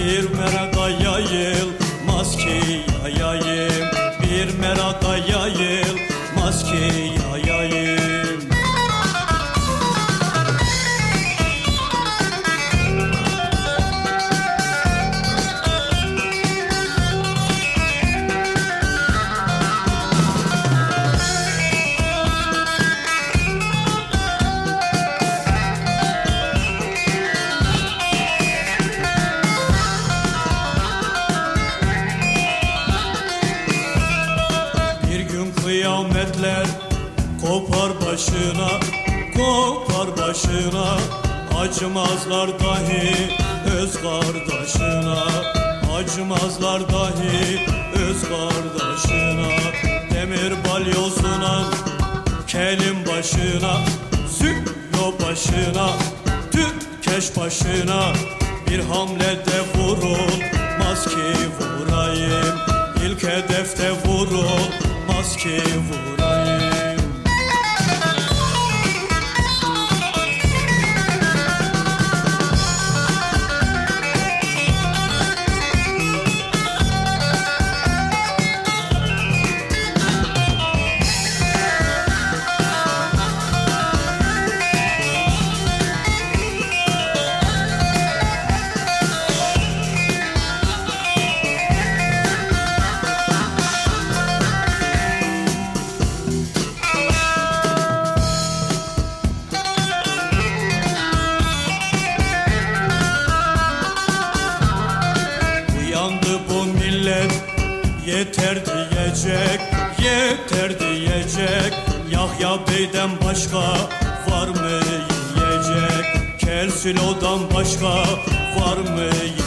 Bir meraka yayılmaz ki yayayım, bir meraka yayılmaz ki yayayım. Kıyametler kopar başına, kopar başına. Acımazlar dahi öz kardeşine, acımazlar dahi öz kardeşine. Demir balyozuna, kelim başına, züllo başına, tükeş başına. Bir hamlede vurulmaz ki vurayım, İlk hedefte vurulmaz ki vurayım. Yeter diyecek, yeter diyecek. Yahya Bey'den başka var mı yiyecek? Kelsilo'dan başka var mı yiyecek?